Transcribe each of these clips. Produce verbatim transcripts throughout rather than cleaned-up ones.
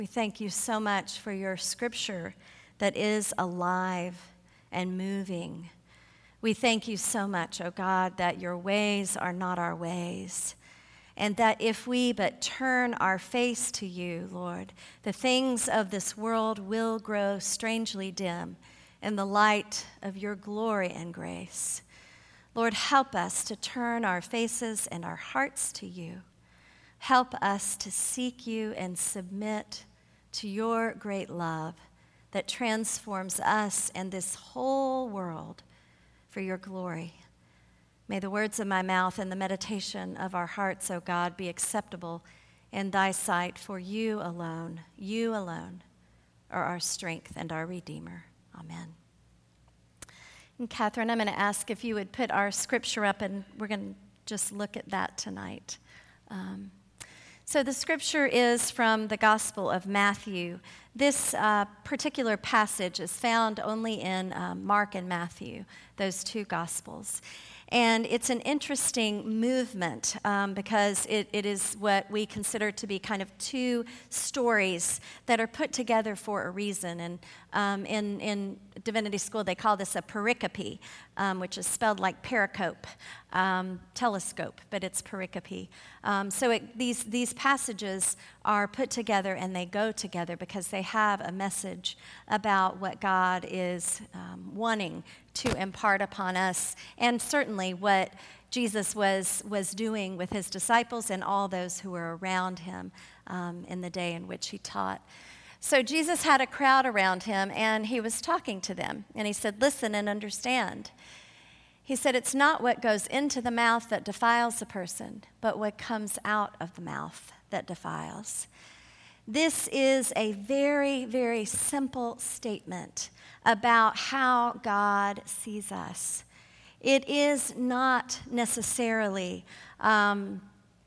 We thank you so much for your scripture that is alive and moving. We thank you so much, oh God, that your ways are not our ways, and that if we but turn our face to you, Lord, the things of this world will grow strangely dim in the light of your glory and grace. Lord, help us to turn our faces and our hearts to you. Help us to seek you and submit to your great love that transforms us and this whole world for your glory. May the words of my mouth and the meditation of our hearts, O God, be acceptable in thy sight, for you alone, you alone are our strength and our Redeemer. Amen. And Catherine, I'm going to ask if you would put our scripture up, and we're going to just look at that tonight. Um, So the scripture is from the Gospel of Matthew. This uh, particular passage is found only in um, Mark and Matthew, those two Gospels. And it's an interesting movement um, because it, it is what we consider to be kind of two stories that are put together for a reason. And um, in, in divinity school, they call this a pericope, um, which is spelled like pericope, um, telescope, but it's pericope. Um, so it, these, these passages are put together and they go together because they have a message about what God is um, wanting to impart upon us, and certainly what Jesus was, was doing with his disciples and all those who were around him um, in the day in which he taught. So Jesus had a crowd around him, and he was talking to them, and he said, "Listen and understand." He said, "It's not what goes into the mouth that defiles a person, but what comes out of the mouth that defiles." This is a very, very simple statement about how God sees us. It is not necessarily um,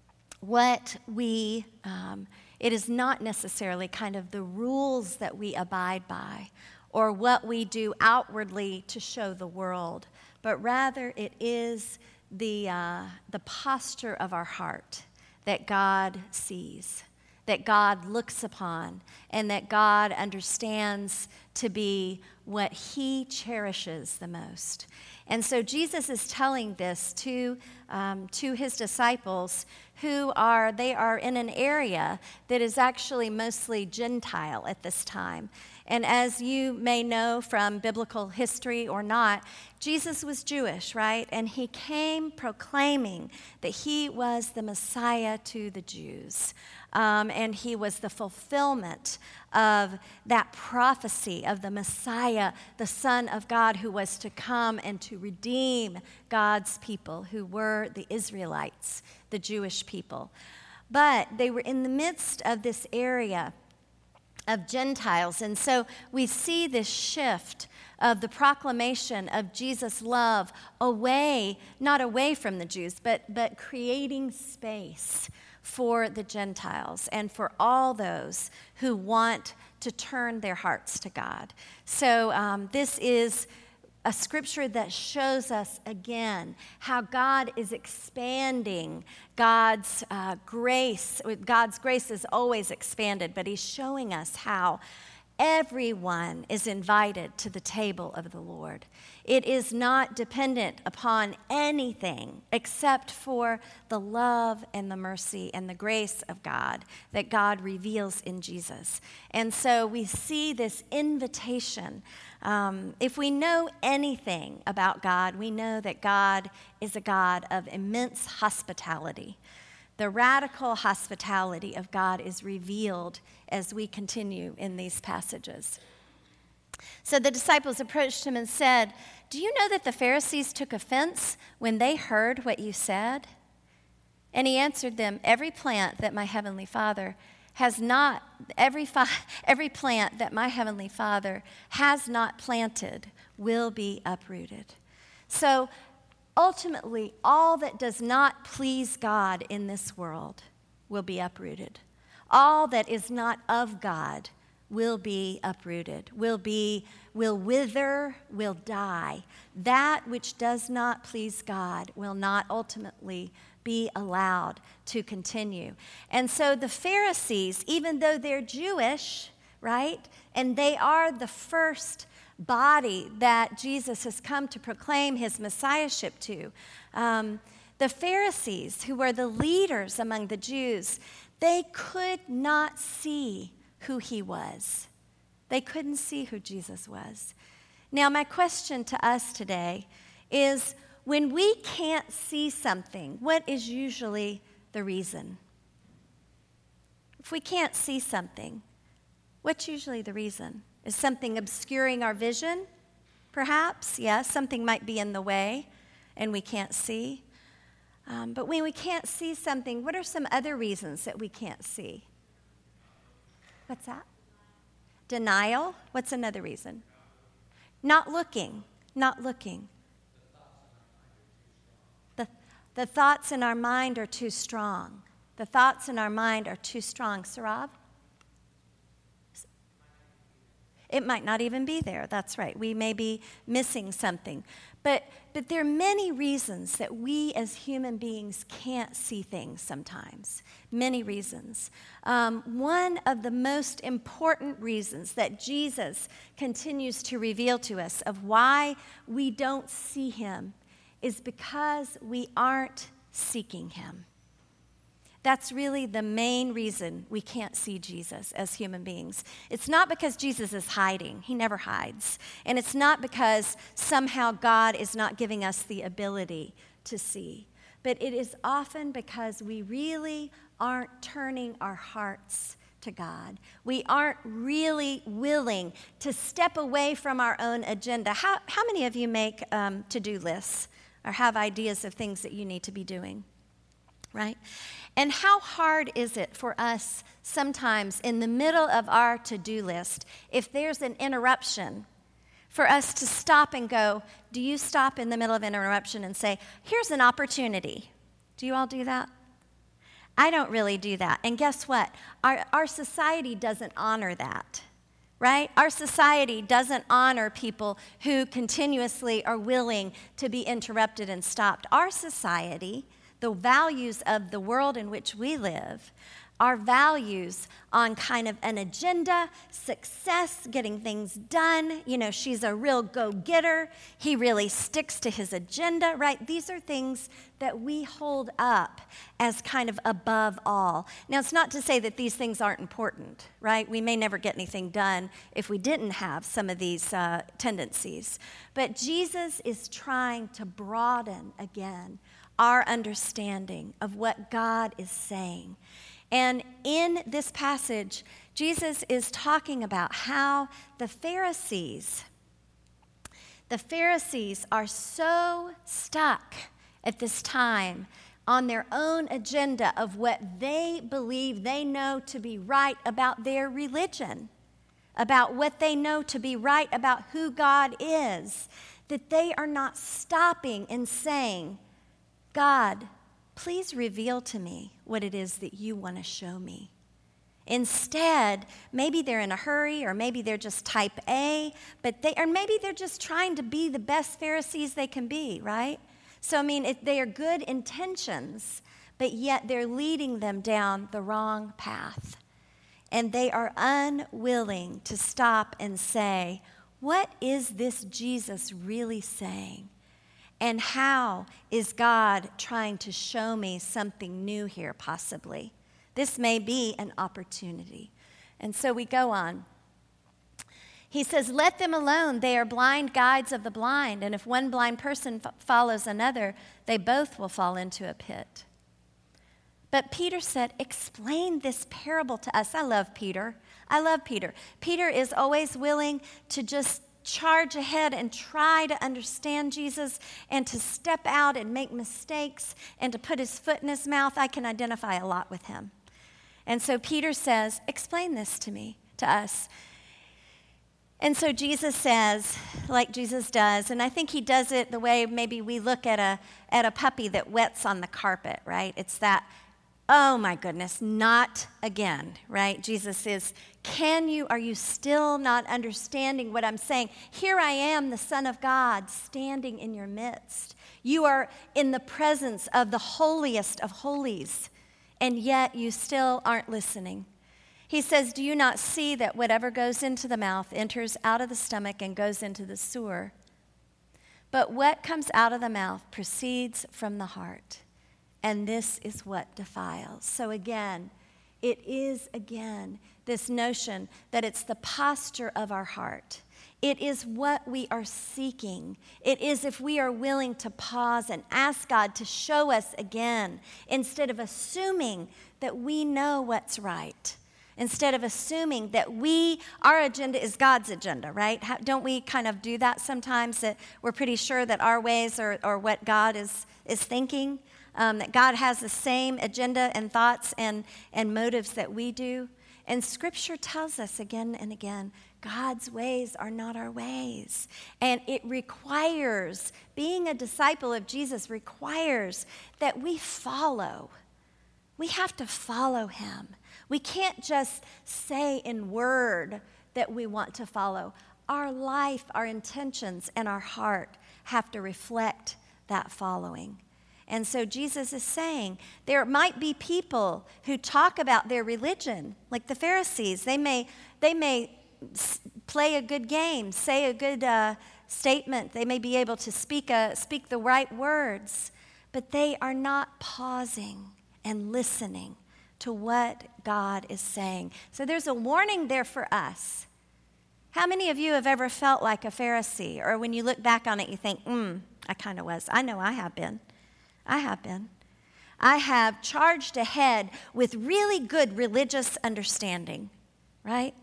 what we, um, it is not necessarily kind of the rules that we abide by or what we do outwardly to show the world, but rather it is the, uh, the posture of our heart that God sees, that God looks upon, and that God understands to be what he cherishes the most. And so Jesus is telling this to, um, to his disciples who are, they are in an area that is actually mostly Gentile at this time. And as you may know from biblical history or not, Jesus was Jewish, right? And he came proclaiming that he was the Messiah to the Jews. Um, and he was the fulfillment of that prophecy of the Messiah, the Son of God, who was to come and to redeem God's people, who were the Israelites, the Jewish people. But they were in the midst of this area of Gentiles, and so we see this shift of the proclamation of Jesus' love away, not away from the Jews, but, but creating space for the Gentiles and for all those who want to turn their hearts to God. So um, this is a scripture that shows us again how God is expanding God's uh, grace. God's grace is always expanded, but he's showing us how everyone is invited to the table of the Lord. It is not dependent upon anything except for the love and the mercy and the grace of God that God reveals in Jesus. And so we see this invitation. Um, if we know anything about God, we know that God is a God of immense hospitality. The radical hospitality of God is revealed as we continue in these passages. So the disciples approached him and said, "Do you know that the Pharisees took offense when they heard what you said?" And he answered them, "Every plant that my heavenly Father has not, every, fi- every plant that my heavenly Father has not planted will be uprooted." So ultimately, all that does not please God in this world will be uprooted. All that is not of God will be uprooted, will be, will wither, will die. That which does not please God will not ultimately be allowed to continue. And so the Pharisees, even though they're Jewish, right, and they are the first body that Jesus has come to proclaim his messiahship to, um, the Pharisees, who were the leaders among the Jews, they could not see who he was. They couldn't see who Jesus was. Now, my question to us today is, when we can't see something, what is usually the reason? If we can't see something, what's usually the reason? Is something obscuring our vision? Perhaps, yes, something might be in the way and we can't see. Um, but when we can't see something, what are some other reasons that we can't see? What's that? Denial. What's another reason? Not looking. Not looking. The, the thoughts in our mind are too strong. The thoughts in our mind are too strong. Sarav? It might not even be there. That's right. We may be missing something. But, but there are many reasons that we as human beings can't see things sometimes. Many reasons. Um, one of the most important reasons that Jesus continues to reveal to us of why we don't see him is because we aren't seeking him. That's really the main reason we can't see Jesus as human beings. It's not because Jesus is hiding. He never hides. And it's not because somehow God is not giving us the ability to see. But it is often because we really aren't turning our hearts to God. We aren't really willing to step away from our own agenda. How, how many of you make um, to-do lists or have ideas of things that you need to be doing? Right? And how hard is it for us sometimes in the middle of our to-do list, if there's an interruption, for us to stop and go, do you stop in the middle of an interruption and say, here's an opportunity? Do you all do that? I don't really do that. And guess what? Our, our society doesn't honor that, right? Our society doesn't honor people who continuously are willing to be interrupted and stopped. Our society, the values of the world in which we live, our values on kind of an agenda, success, getting things done. You know, she's a real go-getter. He really sticks to his agenda, right? These are things that we hold up as kind of above all. Now, it's not to say that these things aren't important, right? We may never get anything done if we didn't have some of these uh, tendencies. But Jesus is trying to broaden again our understanding of what God is saying. And in this passage, Jesus is talking about how the Pharisees, the Pharisees are so stuck at this time on their own agenda of what they believe they know to be right about their religion, about what they know to be right about who God is, that they are not stopping and saying, God, please reveal to me what it is that you want to show me. Instead, maybe they're in a hurry, or maybe they're just type A, but they, or maybe they're just trying to be the best Pharisees they can be, right? So, I mean, it, they are good intentions, but yet they're leading them down the wrong path. And they are unwilling to stop and say, what is this Jesus really saying? And how is God trying to show me something new here, possibly? This may be an opportunity. And so we go on. He says, let them alone. They are blind guides of the blind. And if one blind person f- follows another, they both will fall into a pit. But Peter said, explain this parable to us. I love Peter. I love Peter. Peter is always willing to just charge ahead and try to understand Jesus and to step out and make mistakes and to put his foot in his mouth. I can identify a lot with him. And so Peter says, explain this to me, to us. And so Jesus says, like Jesus does, and I think he does it the way maybe we look at a at a puppy that wets on the carpet, right? It's that, oh my goodness, not again, right? Jesus is, can you, are you still not understanding what I'm saying? Here I am, the Son of God, standing in your midst. You are in the presence of the holiest of holies, and yet you still aren't listening. He says, do you not see that whatever goes into the mouth enters out of the stomach and goes into the sewer? But what comes out of the mouth proceeds from the heart, and this is what defiles. So again, it is again this notion that it's the posture of our heart. It is what we are seeking. It is if we are willing to pause and ask God to show us again, instead of assuming that we know what's right. Instead of assuming that we, our agenda is God's agenda, right? How, don't we kind of do that sometimes, that we're pretty sure that our ways are, are what God is, is thinking, um, that God has the same agenda and thoughts and, and motives that we do? And Scripture tells us again and again, God's ways are not our ways. And it requires, being a disciple of Jesus requires that we follow. We have to follow him. We can't just say in word that we want to follow. Our life, our intentions, and our heart have to reflect that following. And so Jesus is saying there might be people who talk about their religion, like the Pharisees. They may, they may play a good game, say a good uh, statement. They may be able to speak, a, speak the right words, but they are not pausing and listening to what God is saying. So there's a warning there for us. How many of you have ever felt like a Pharisee? Or when you look back on it, you think, hmm, I kind of was. I know I have been. I have been. I have charged ahead with really good religious understanding, right?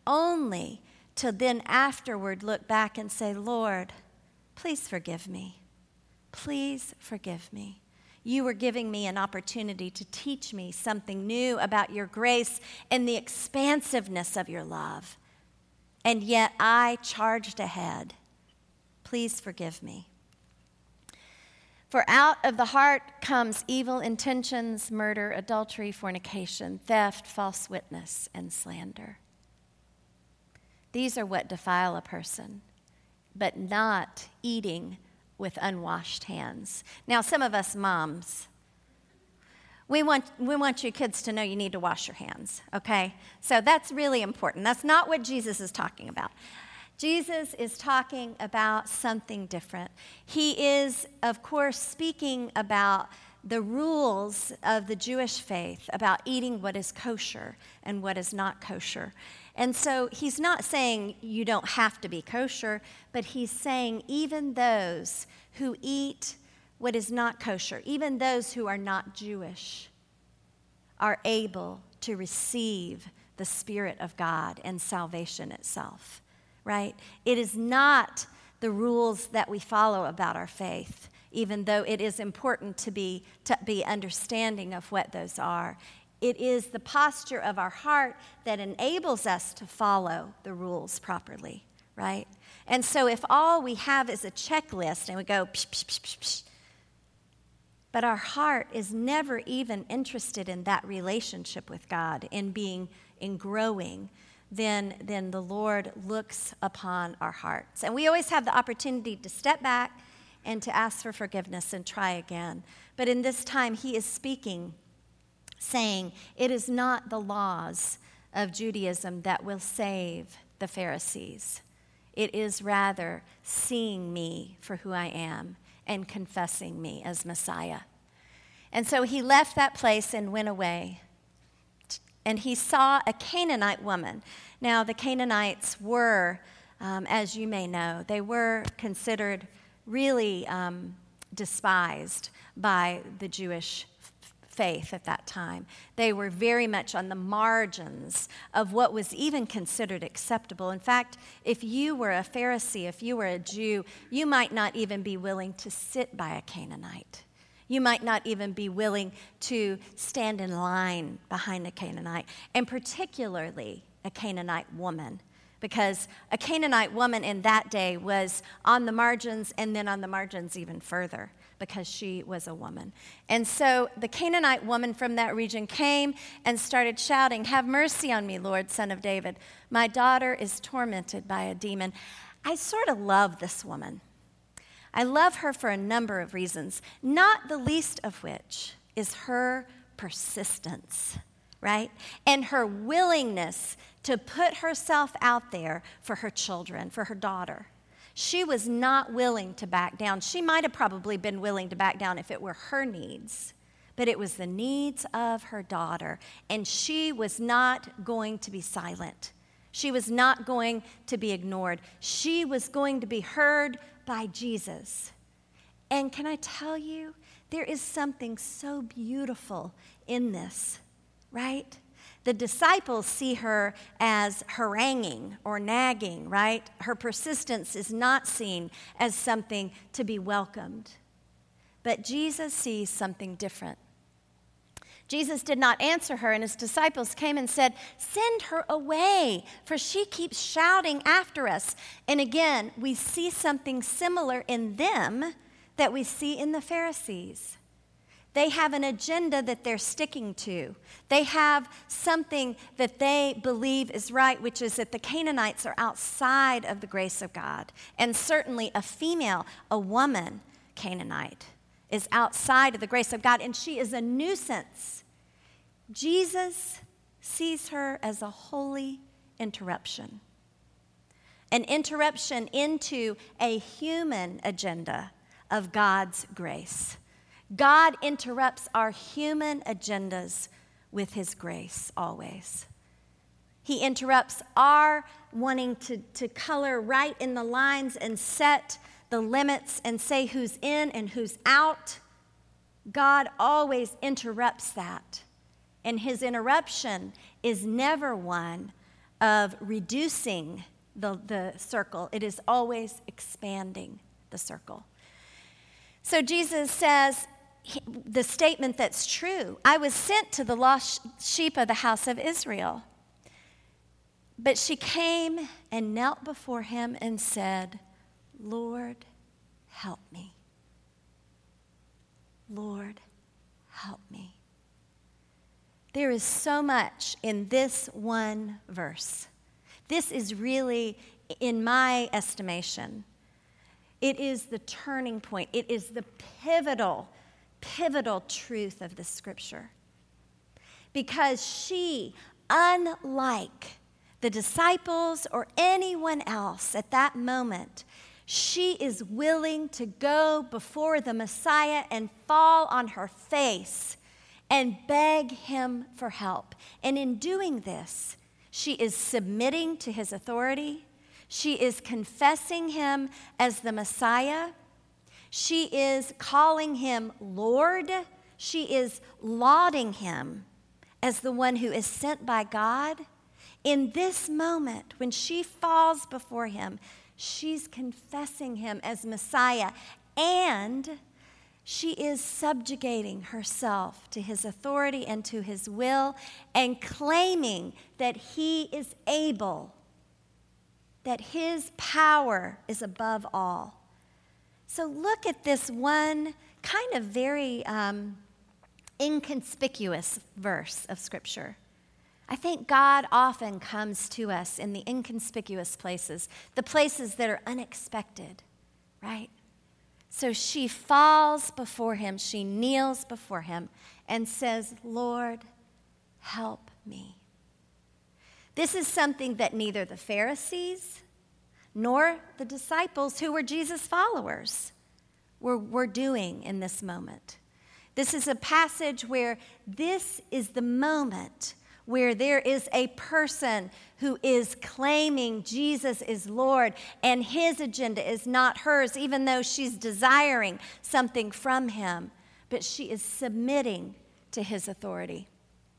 Only to then afterward look back and say, Lord, please forgive me. Please forgive me. You were giving me an opportunity to teach me something new about your grace and the expansiveness of your love. And yet I charged ahead. Please forgive me. For out of the heart comes evil intentions, murder, adultery, fornication, theft, false witness, and slander. These are what defile a person, but not eating with unwashed hands. Now, some of us moms, we want we want your kids to know you need to wash your hands, okay? So that's really important. That's not what Jesus is talking about. Jesus is talking about something different. He is, of course, speaking about the rules of the Jewish faith, about eating what is kosher and what is not kosher. And so he's not saying you don't have to be kosher, but he's saying even those who eat what is not kosher, even those who are not Jewish, are able to receive the Spirit of God and salvation itself, right? It is not the rules that we follow about our faith, even though it is important to be, to be understanding of what those are. It is the posture of our heart that enables us to follow the rules properly, right? And so if all we have is a checklist and we go, psh, psh, psh, psh, psh, but our heart is never even interested in that relationship with God, in being, in growing, then, then the Lord looks upon our hearts. And we always have the opportunity to step back and to ask for forgiveness and try again. But in this time, he is speaking, saying, it is not the laws of Judaism that will save the Pharisees. It is rather seeing me for who I am and confessing me as Messiah. And so he left that place and went away. And he saw a Canaanite woman. Now, the Canaanites were, um, as you may know, they were considered really um, despised by the Jewish faith at that time. They were very much on the margins of what was even considered acceptable. In fact, if you were a Pharisee, if you were a Jew, you might not even be willing to sit by a Canaanite. You might not even be willing to stand in line behind a Canaanite, and particularly a Canaanite woman, because a Canaanite woman in that day was on the margins, and then on the margins even further, because she was a woman. And so the Canaanite woman from that region came and started shouting, "Have mercy on me, Lord, Son of David. My daughter is tormented by a demon." I sort of love this woman. I love her for a number of reasons, not the least of which is her persistence, right? And her willingness to put herself out there for her children, for her daughter. She was not willing to back down. She might have probably been willing to back down if it were her needs, but it was the needs of her daughter, and she was not going to be silent. She was not going to be ignored. She was going to be heard by Jesus. And can I tell you, there is something so beautiful in this, right? The disciples see her as haranguing or nagging, right? Her persistence is not seen as something to be welcomed. But Jesus sees something different. Jesus did not answer her, and his disciples came and said, "Send her away, for she keeps shouting after us." And again, we see something similar in them that we see in the Pharisees. They have an agenda that they're sticking to. They have something that they believe is right, which is that the Canaanites are outside of the grace of God. And certainly a female, a woman Canaanite, is outside of the grace of God, and she is a nuisance. Jesus sees her as a holy interruption, an interruption into a human agenda of God's grace. God interrupts our human agendas with his grace always. He interrupts our wanting to, to color right in the lines and set the limits and say who's in and who's out. God always interrupts that. And his interruption is never one of reducing the, the circle. It is always expanding the circle. So Jesus says the statement that's true, "I was sent to the lost sheep of the house of Israel." But she came and knelt before him and said, "Lord, help me. Lord, help me." There is so much in this one verse. This is really, in my estimation, it is the turning point. It is the pivotal, pivotal truth of the scripture. Because she, unlike the disciples or anyone else at that moment, she is willing to go before the Messiah and fall on her face and beg him for help. And in doing this, she is submitting to his authority. She is confessing him as the Messiah. She is calling him Lord. She is lauding him as the one who is sent by God. In this moment, when she falls before him, she's confessing him as Messiah, and she is subjugating herself to his authority and to his will and claiming that he is able, that his power is above all. So look at this one kind of very um, inconspicuous verse of Scripture. I think God often comes to us in the inconspicuous places, the places that are unexpected, right? So she falls before him, she kneels before him and says, "Lord, help me." This is something that neither the Pharisees nor the disciples, who were Jesus' followers, were, were doing in this moment. This is a passage where this is the moment where there is a person who is claiming Jesus is Lord, and his agenda is not hers, even though she's desiring something from him, but she is submitting to his authority.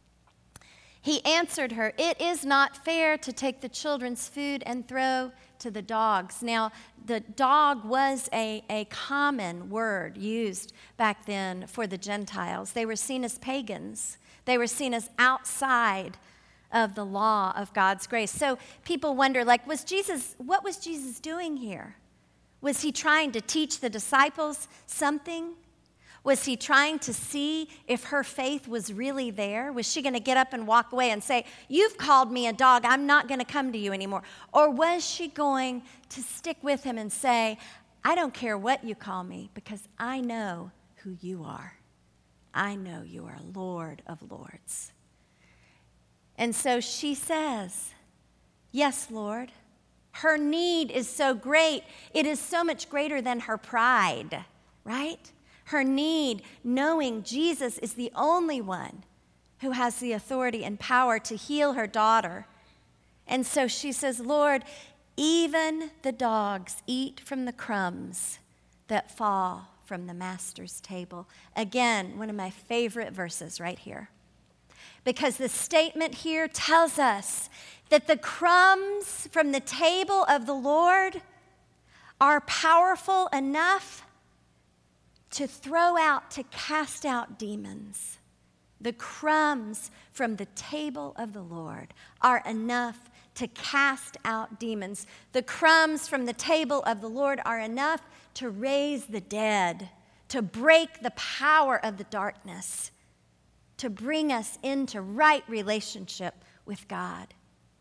He answered her, "It is not fair to take the children's food and throw to the dogs." Now, the dog was a, a common word used back then for the Gentiles. They were seen as pagans. They were seen as outside of the law of God's grace. So people wonder, like, was Jesus, what was Jesus doing here? Was he trying to teach the disciples something? Was he trying to see if her faith was really there? Was she going to get up and walk away and say, "You've called me a dog, I'm not going to come to you anymore"? Or was she going to stick with him and say, I don't care what you call me because I know who you are. I know you are Lord of Lords. And so she says, yes, Lord. Her need is so great. It is so much greater than her pride, right? Her need, knowing Jesus is the only one who has the authority and power to heal her daughter. And so she says, Lord, even the dogs eat from the crumbs that fall from the master's table. Again, one of my favorite verses right here. Because the statement here tells us that the crumbs from the table of the Lord are powerful enough to throw out, to cast out demons. The crumbs from the table of the Lord are enough to cast out demons. The crumbs from the table of the Lord are enough to raise the dead, to break the power of the darkness, to bring us into right relationship with God.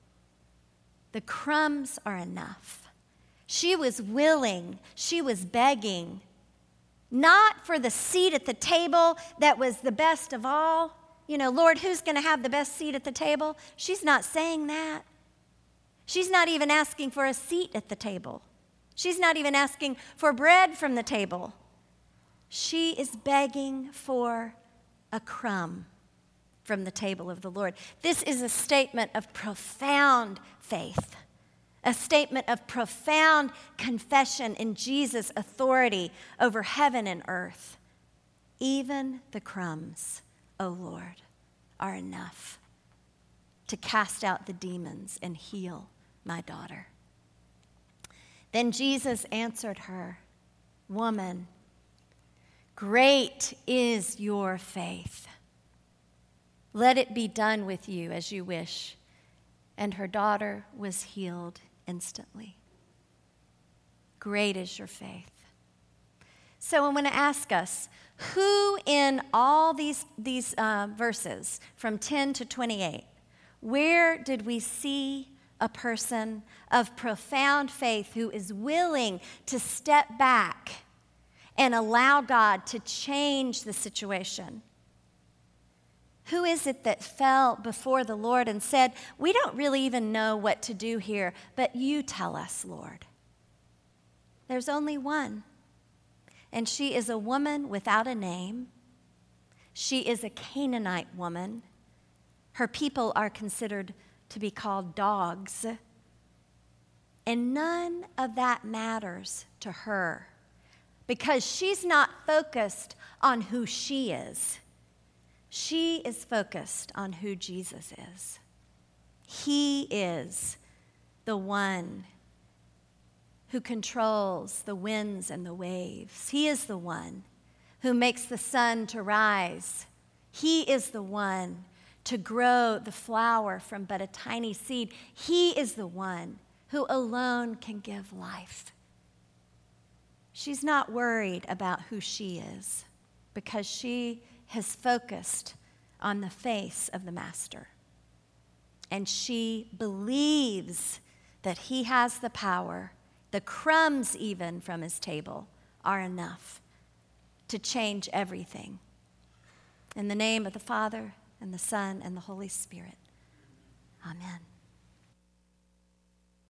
The crumbs are enough. She was willing, she was begging, not for the seat at the table that was the best of all. You know, Lord, who's going to have the best seat at the table? She's not saying that. She's not even asking for a seat at the table. She's not even asking for bread from the table. She is begging for a crumb from the table of the Lord. This is a statement of profound faith, a statement of profound confession in Jesus' authority over heaven and earth. Even the crumbs, O Lord, are enough to cast out the demons and heal my daughter. Then Jesus answered her, Woman, great is your faith. Let it be done with you as you wish. And her daughter was healed instantly. Great is your faith. So I want to ask us, who in all these, these uh, verses, from ten to twenty-eight, where did we see a person of profound faith who is willing to step back and allow God to change the situation? Who is it that fell before the Lord and said, we don't really even know what to do here, but you tell us, Lord? There's only one. And she is a woman without a name. She is a Canaanite woman. Her people are considered to be called dogs. And none of that matters to her because she's not focused on who she is. She is focused on who Jesus is. He is the one who controls the winds and the waves. He is the one who makes the sun to rise. He is the one to grow the flower from but a tiny seed. He is the one who alone can give life. She's not worried about who she is because she has focused on the face of the Master. And she believes that he has the power. The crumbs even from his table are enough to change everything. In the name of the Father, and the Son, and the Holy Spirit. Amen.